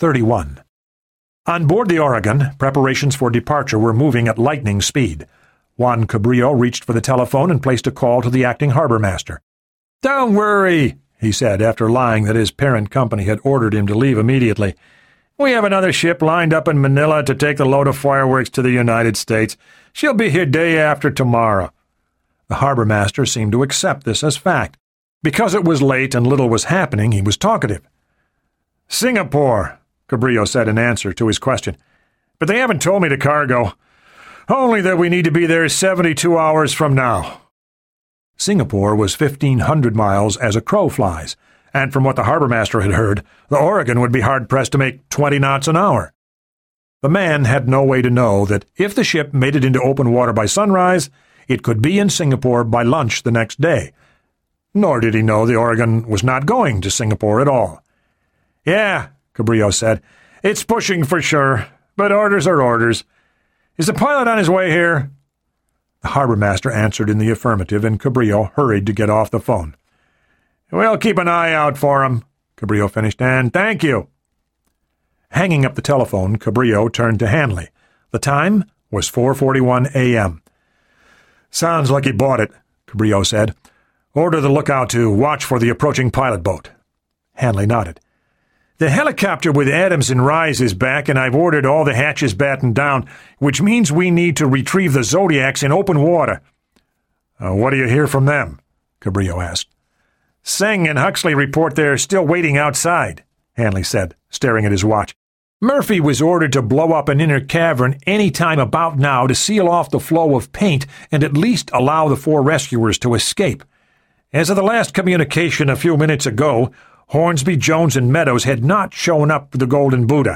31. On board the Oregon, preparations for departure were moving at lightning speed. Juan Cabrillo reached for the telephone and placed a call to the acting harbor master. "Don't worry," he said after lying that his parent company had ordered him to leave immediately. "We have another ship lined up in Manila to take the load of fireworks to the United States. She'll be here day after tomorrow." The harbor master seemed to accept this as fact. Because it was late and little was happening, he was talkative. "Singapore," Cabrillo said in answer to his question. "But they haven't told me the cargo. Only that we need to be there 72 hours from now." Singapore was 1,500 miles as a crow flies, and from what the harbor master had heard, the Oregon would be hard-pressed to make 20 knots an hour. The man had no way to know that if the ship made it into open water by sunrise, it could be in Singapore by lunch the next day. Nor did he know the Oregon was not going to Singapore at all. "Yeah," Cabrillo said, "it's pushing for sure, but orders are orders. Is the pilot on his way here?" The harbor master answered in the affirmative, and Cabrillo hurried to get off the phone. "We'll keep an eye out for him," Cabrillo finished, "and thank you." Hanging up the telephone, Cabrillo turned to Hanley. The time was 4:41 a.m. "Sounds like he bought it," Cabrillo said. "Order the lookout to watch for the approaching pilot boat." Hanley nodded. "The helicopter with Adams and Rise is back, and I've ordered all the hatches battened down, which means we need to retrieve the Zodiacs in open water." "What do you hear from them?" Cabrillo asked. "Seng and Huxley report they're still waiting outside," Hanley said, staring at his watch. "Murphy was ordered to blow up an inner cavern any time about now to seal off the flow of paint and at least allow the 4 rescuers to escape. As of the last communication a few minutes ago, Hornsby, Jones, and Meadows had not shown up for the Golden Buddha."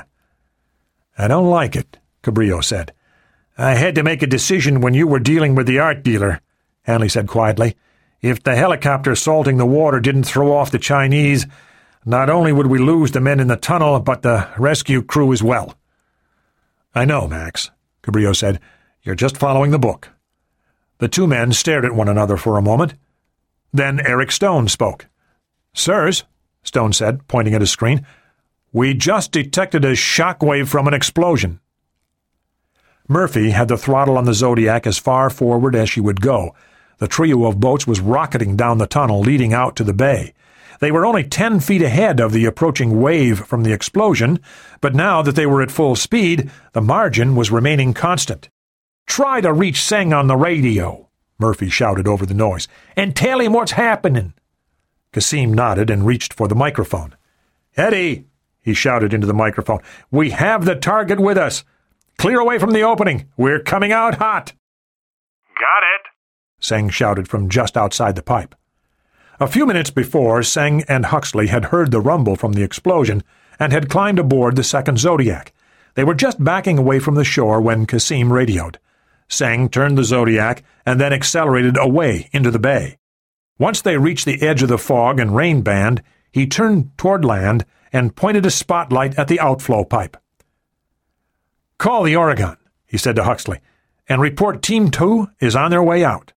"I don't like it," Cabrillo said. "I had to make a decision when you were dealing with the art dealer," Hanley said quietly. "If the helicopter salting the water didn't throw off the Chinese, not only would we lose the men in the tunnel, but the rescue crew as well." "I know, Max," Cabrillo said. "You're just following the book." The two men stared at one another for a moment. Then Eric Stone spoke. "Sirs," Stone said, pointing at his screen, "we just detected a shock wave from an explosion." Murphy had the throttle on the Zodiac as far forward as she would go. The trio of boats was rocketing down the tunnel leading out to the bay. They were only 10 feet ahead of the approaching wave from the explosion, but now that they were at full speed, the margin was remaining constant. "Try to reach Seng on the radio," Murphy shouted over the noise, "and tell him what's happening." Kasim nodded and reached for the microphone. "Eddie," he shouted into the microphone, "we have the target with us. Clear away from the opening. We're coming out hot." "Got it," Seng shouted from just outside the pipe. A few minutes before, Seng and Huxley had heard the rumble from the explosion and had climbed aboard the second Zodiac. They were just backing away from the shore when Kasim radioed. Seng turned the Zodiac and then accelerated away into the bay. Once they reached the edge of the fog and rain band, he turned toward land and pointed a spotlight at the outflow pipe. "Call the Oregon," he said to Huxley, "and report Team 2 is on their way out."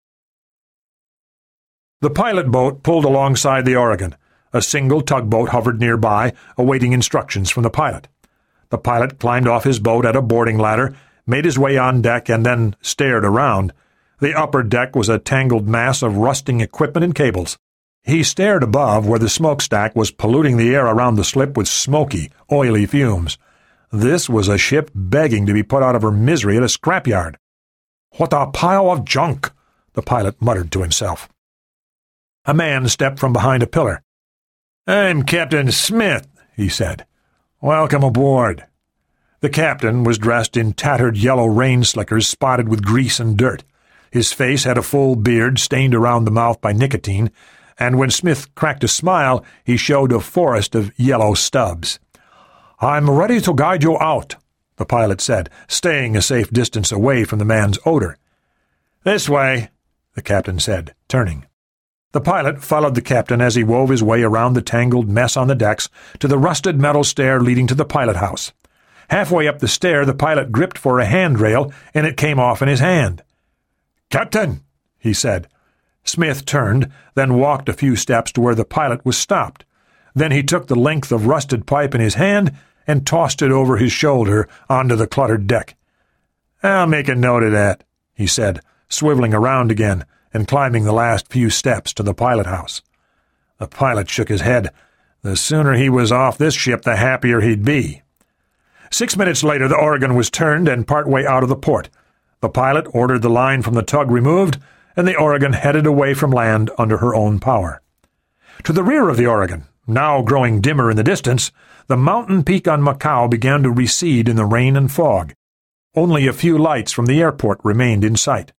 The pilot boat pulled alongside the Oregon. A single tugboat hovered nearby, awaiting instructions from the pilot. The pilot climbed off his boat at a boarding ladder, made his way on deck, and then stared around. The upper deck was a tangled mass of rusting equipment and cables. He stared above where the smokestack was polluting the air around the slip with smoky, oily fumes. This was a ship begging to be put out of her misery at a scrapyard. "What a pile of junk!" the pilot muttered to himself. A man stepped from behind a pillar. "I'm Captain Smith," he said. "Welcome aboard." The captain was dressed in tattered yellow rain slickers spotted with grease and dirt. His face had a full beard stained around the mouth by nicotine, and when Smith cracked a smile, he showed a forest of yellow stubs. "I'm ready to guide you out," the pilot said, staying a safe distance away from the man's odor. "This way," the captain said, turning. The pilot followed the captain as he wove his way around the tangled mess on the decks to the rusted metal stair leading to the pilot house. Halfway up the stair, the pilot gripped for a handrail, and it came off in his hand. "Captain," he said. Smith turned, then walked a few steps to where the pilot was stopped. Then he took the length of rusted pipe in his hand and tossed it over his shoulder onto the cluttered deck. "I'll make a note of that," he said, swiveling around again and climbing the last few steps to the pilot house. The pilot shook his head. The sooner he was off this ship, the happier he'd be. 6 minutes later, the Oregon was turned and partway out of the port. The pilot ordered the line from the tug removed, and the Oregon headed away from land under her own power. To the rear of the Oregon, now growing dimmer in the distance, the mountain peak on Macau began to recede in the rain and fog. Only a few lights from the airport remained in sight.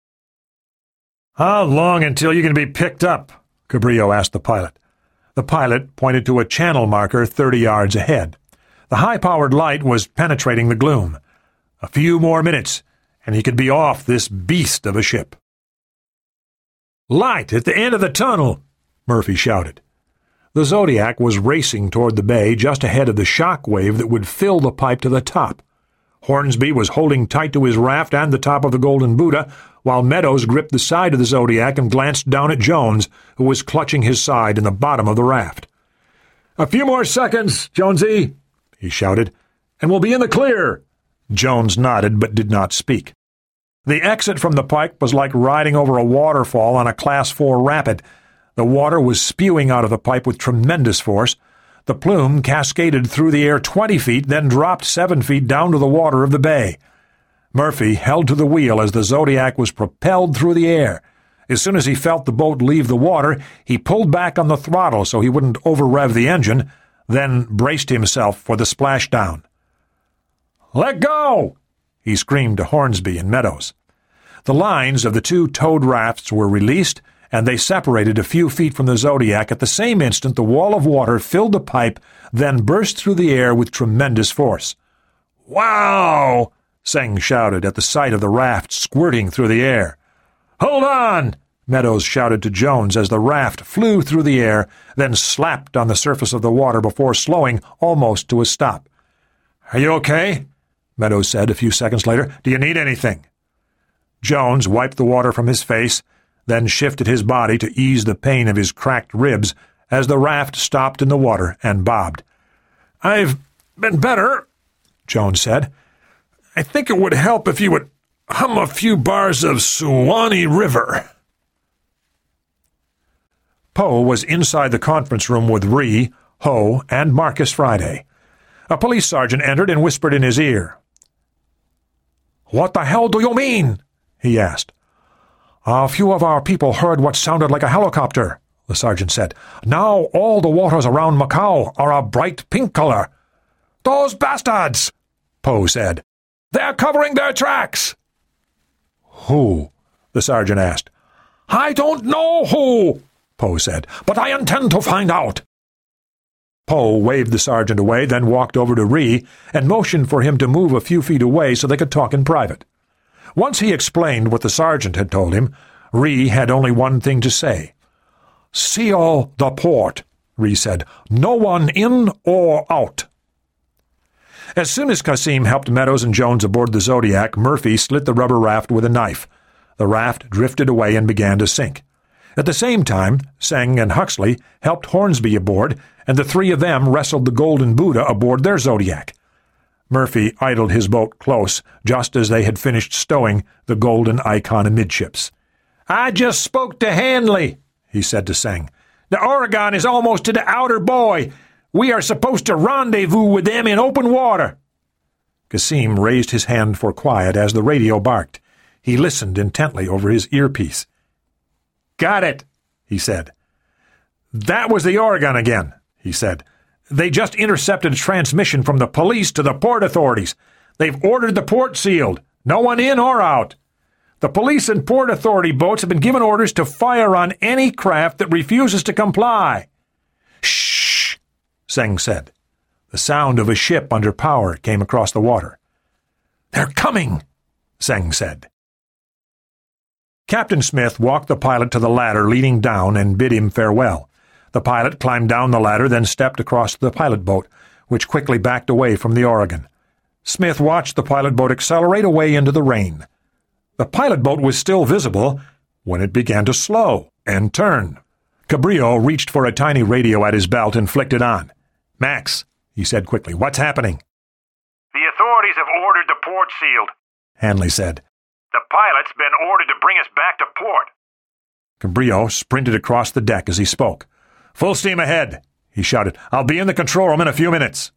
"How long until you can be picked up?" Cabrillo asked the pilot. The pilot pointed to a channel marker 30 yards ahead. The high-powered light was penetrating the gloom. A few more minutes, and he could be off this beast of a ship. "Light at the end of the tunnel!" Murphy shouted. The Zodiac was racing toward the bay just ahead of the shock wave that would fill the pipe to the top. Hornsby was holding tight to his raft and the top of the Golden Buddha, while Meadows gripped the side of the Zodiac and glanced down at Jones, who was clutching his side in the bottom of the raft. "A few more seconds, Jonesy!" he shouted, "and we'll be in the clear." Jones nodded but did not speak. The exit from the pipe was like riding over a waterfall on a Class 4 rapid. The water was spewing out of the pipe with tremendous force. The plume cascaded through the air 20 feet, then dropped 7 feet down to the water of the bay. Murphy held to the wheel as the Zodiac was propelled through the air. As soon as he felt the boat leave the water, he pulled back on the throttle so he wouldn't over-rev the engine, then braced himself for the splashdown. "Let go!" he screamed to Hornsby and Meadows. The lines of the two towed rafts were released, and they separated a few feet from the Zodiac. At the same instant, the wall of water filled the pipe, then burst through the air with tremendous force. "Wow!" Seng shouted at the sight of the raft squirting through the air. "Hold on!" Meadows shouted to Jones as the raft flew through the air, then slapped on the surface of the water before slowing almost to a stop. "Are you okay?" Meadows said a few seconds later. "Do you need anything?" Jones wiped the water from his face, then shifted his body to ease the pain of his cracked ribs as the raft stopped in the water and bobbed. "I've been better," Jones said. "I think it would help if you would hum a few bars of Suwannee River." Poe was inside the conference room with Rhee, Ho, and Marcus Friday. A police sergeant entered and whispered in his ear. "What the hell do you mean?" he asked. "A few of our people heard what sounded like a helicopter," the sergeant said. "Now all the waters around Macau are a bright pink color." "Those bastards!" Poe said. "They're covering their tracks!" "Who?" the sergeant asked. "I don't know who," Poe said, "but I intend to find out." Poe waved the sergeant away, then walked over to Rhee and motioned for him to move a few feet away so they could talk in private. Once he explained what the sergeant had told him, Rhee had only one thing to say. "Seal the port," Rhee said. "No one in or out." As soon as Cassim helped Meadows and Jones aboard the Zodiac, Murphy slit the rubber raft with a knife. The raft drifted away and began to sink. At the same time, Seng and Huxley helped Hornsby aboard, and the three of them wrestled the Golden Buddha aboard their Zodiac. Murphy idled his boat close, just as they had finished stowing the Golden Icon amidships. "I just spoke to Hanley," he said to Seng. "The Oregon is almost to the outer buoy. We are supposed to rendezvous with them in open water." Cassim raised his hand for quiet as the radio barked. He listened intently over his earpiece. "Got it," he said. "That was the Oregon again," he said. "They just intercepted a transmission from the police to the port authorities. They've ordered the port sealed. No one in or out. The police and port authority boats have been given orders to fire on any craft that refuses to comply." "Shh," Seng said. The sound of a ship under power came across the water. "They're coming," Seng said. Captain Smith walked the pilot to the ladder leading down and bid him farewell. The pilot climbed down the ladder, then stepped across the pilot boat, which quickly backed away from the Oregon. Smith watched the pilot boat accelerate away into the rain. The pilot boat was still visible when it began to slow and turn. Cabrillo reached for a tiny radio at his belt and flicked it on. "Max," he said quickly, "what's happening?" have ordered the port sealed, Hanley said. The pilot's been ordered to bring us back to port. Cabrillo sprinted across the deck as he spoke. "Full steam ahead," he shouted. "I'll be in the control room in a few minutes."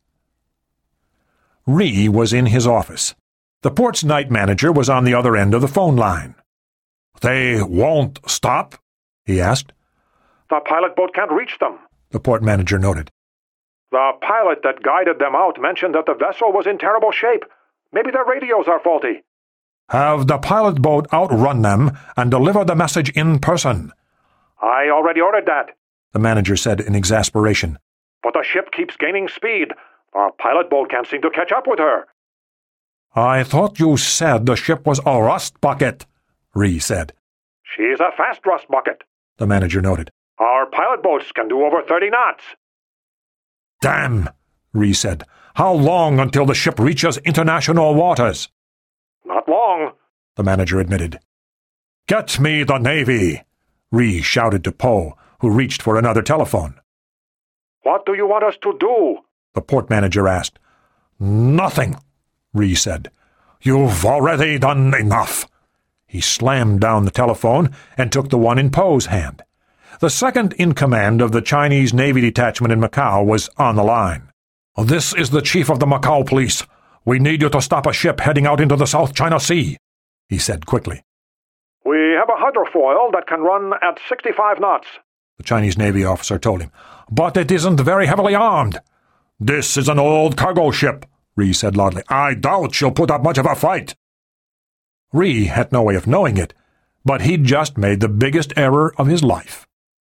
Rhee was in his office. The port's night manager was on the other end of the phone line. "They won't stop?" he asked. "The pilot boat can't reach them," the port manager noted. "The pilot that guided them out mentioned that the vessel was in terrible shape. Maybe their radios are faulty." "Have the pilot boat outrun them and deliver the message in person?" "I already ordered that," the manager said in exasperation. "But the ship keeps gaining speed. Our pilot boat can't seem to catch up with her." "I thought you said the ship was a rust bucket," Rhee said. "She's a fast rust bucket," the manager noted. "Our pilot boats can do over 30 knots. "Damn," Rhee said. "How long until the ship reaches international waters?" "Not long," the manager admitted. "Get me the Navy," Rhee shouted to Poe, who reached for another telephone. "What do you want us to do?" the port manager asked. "Nothing," Rhee said. "You've already done enough." He slammed down the telephone and took the one in Poe's hand. The second in command of the Chinese Navy detachment in Macau was on the line. "This is the chief of the Macau police. We need you to stop a ship heading out into the South China Sea," he said quickly. "We have a hydrofoil that can run at 65 knots, the Chinese Navy officer told him. "But it isn't very heavily armed." "This is an old cargo ship," Rhee said loudly. "I doubt she'll put up much of a fight." Rhee had no way of knowing it, but he'd just made the biggest error of his life.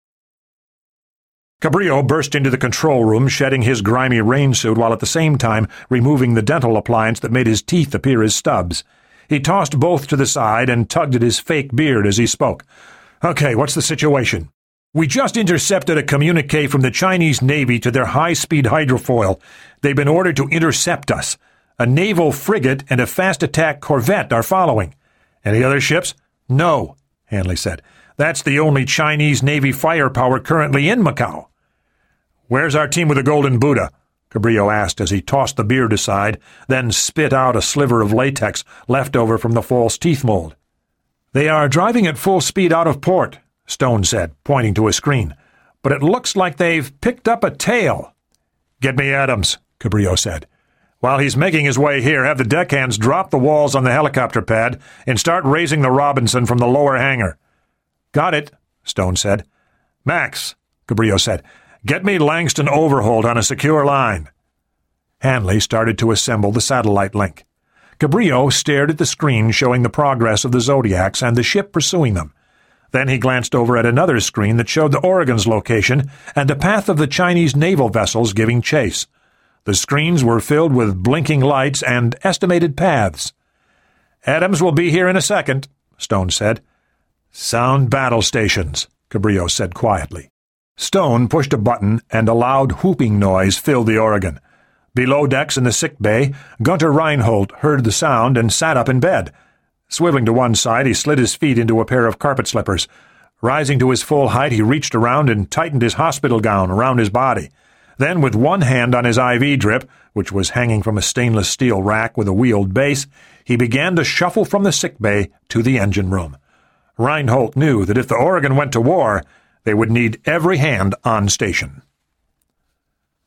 Cabrillo burst into the control room, shedding his grimy rain suit while at the same time removing the dental appliance that made his teeth appear as stubs. He tossed both to the side and tugged at his fake beard as he spoke. "Okay, what's the situation?" "We just intercepted a communique from the Chinese Navy to their high-speed hydrofoil. They've been ordered to intercept us. A naval frigate and a fast-attack corvette are following." "Any other ships?" "No," Hanley said. "That's the only Chinese Navy firepower currently in Macau." "Where's our team with the Golden Buddha?" Cabrillo asked as he tossed the beard aside, then spit out a sliver of latex left over from the false teeth mold. "They are driving at full speed out of port," Stone said, pointing to a screen. "But it looks like they've picked up a tail." "Get me Adams," Cabrillo said. "While he's making his way here, have the deckhands drop the walls on the helicopter pad and start raising the Robinson from the lower hangar." "Got it," Stone said. "Max," Cabrillo said, "get me Langston Overholt on a secure line." Hanley started to assemble the satellite link. Cabrillo stared at the screen showing the progress of the Zodiacs and the ship pursuing them. Then he glanced over at another screen that showed the Oregon's location and the path of the Chinese naval vessels giving chase. The screens were filled with blinking lights and estimated paths. "Adams will be here in a second," Stone said. "Sound battle stations," Cabrillo said quietly. Stone pushed a button and a loud whooping noise filled the Oregon. Below decks in the sick bay, Gunter Reinhold heard the sound and sat up in bed. Swiveling to one side, he slid his feet into a pair of carpet slippers. Rising to his full height, he reached around and tightened his hospital gown around his body. Then, with one hand on his IV drip, which was hanging from a stainless steel rack with a wheeled base, he began to shuffle from the sick bay to the engine room. Reinhold knew that if the Oregon went to war, they would need every hand on station.